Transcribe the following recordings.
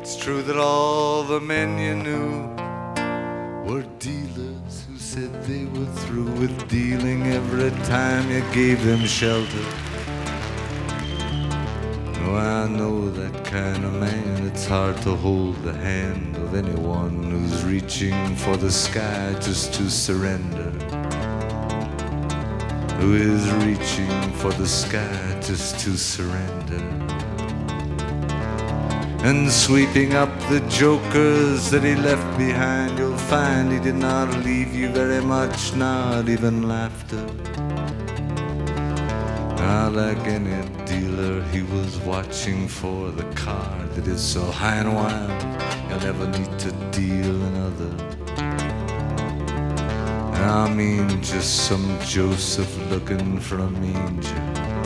It's true that all the men you knew were dealers who said they were through with dealing every time you gave them shelter. Oh, I know that kind of man. It's hard to hold the hand of anyone who's reaching for the sky just to surrender. Who is reaching for the sky just to surrender. And sweeping up the jokers that he left behind, you'll find he did not leave you very much, not even laughter. Ah, like any dealer, he was watching for the card that is so high and wild, you'll never need to deal another. I mean, just some Joseph looking for a manger.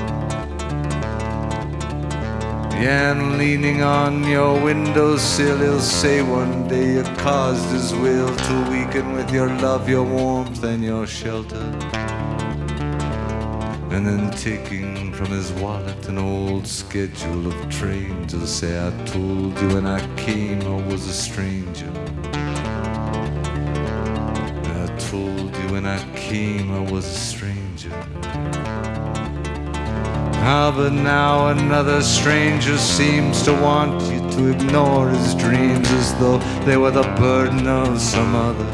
Yeah, and leaning on your windowsill, he'll say one day you caused his will to weaken with your love, your warmth, and your shelter. And then taking from his wallet an old schedule of trains, he'll say, I told you when I came I was a stranger. I told you when I came I was a stranger. Ah, but now another stranger seems to want you to ignore his dreams as though they were the burden of some other.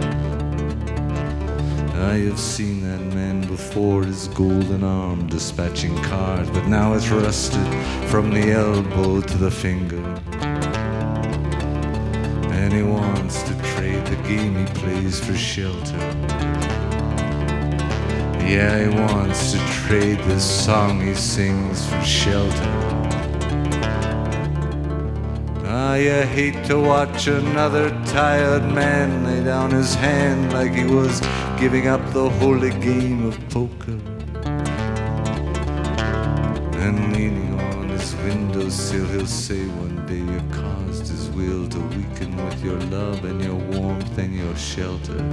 Ah, you've seen that man before, his golden arm dispatching cars, but now it's rusted from the elbow to the finger. And he wants to trade the game he plays for shelter. Yeah, he wants to trade this song he sings for shelter. Ah, you hate to watch another tired man lay down his hand like he was giving up the holy game of poker. And leaning on his windowsill, he'll say one day you caused his will to weaken with your love and your warmth and your shelter.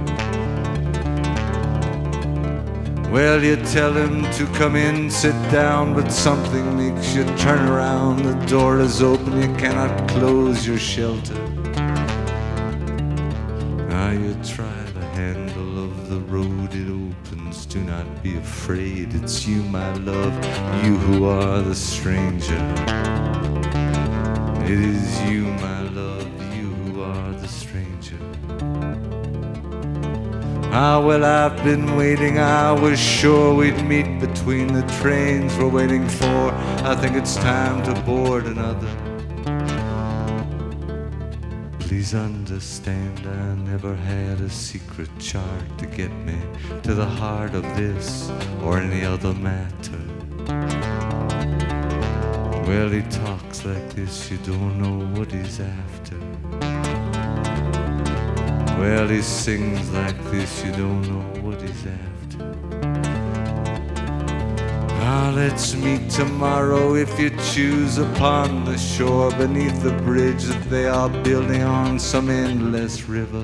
Well, you tell him to come in, sit down, but something makes you turn around. The door is open, you cannot close your shelter. Now you try the handle of the road, it opens. Do not be afraid, it's you, my love, you who are the stranger. It is you, my love, you who are the stranger. Ah, well, I've been waiting, I was sure we'd meet between the trains we're waiting for. I think it's time to board another. Please understand, I never had a secret chart to get me to the heart of this or any other matter. Well, he talks like this, you don't know what he's after. Well, he sings like this, you don't know what he's after. Ah, let's meet tomorrow if you choose upon the shore beneath the bridge that they are building on some endless river.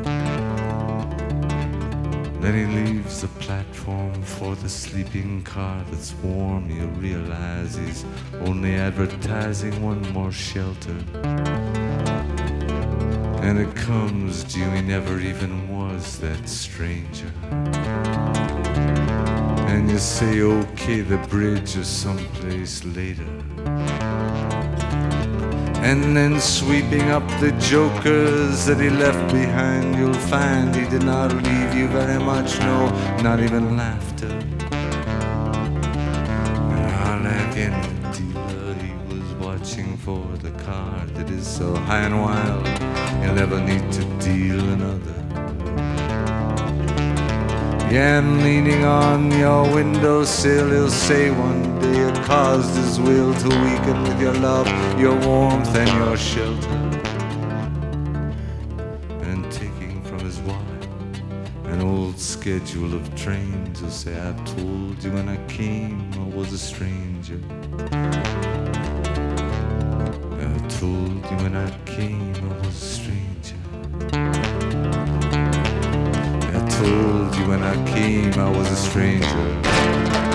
Then he leaves the platform for the sleeping car that's warm. You realize he's only advertising one more shelter. And it comes to you, he never even was that stranger. And you say, okay, the bridge or someplace later. And then sweeping up the jokers that he left behind, you'll find he did not leave you very much, no, not even laughter. Ah, like any dealer, he was watching for the card that is so high and wild, you'll never need to deal another. Yeah, and leaning on your windowsill, he'll say one day you caused his will to weaken with your love, your warmth, and your shelter. And taking from his wallet an old schedule of trains, he'll say, I told you when I came I was a stranger. I told you when I came I was a stranger. I told you when I came I was a stranger.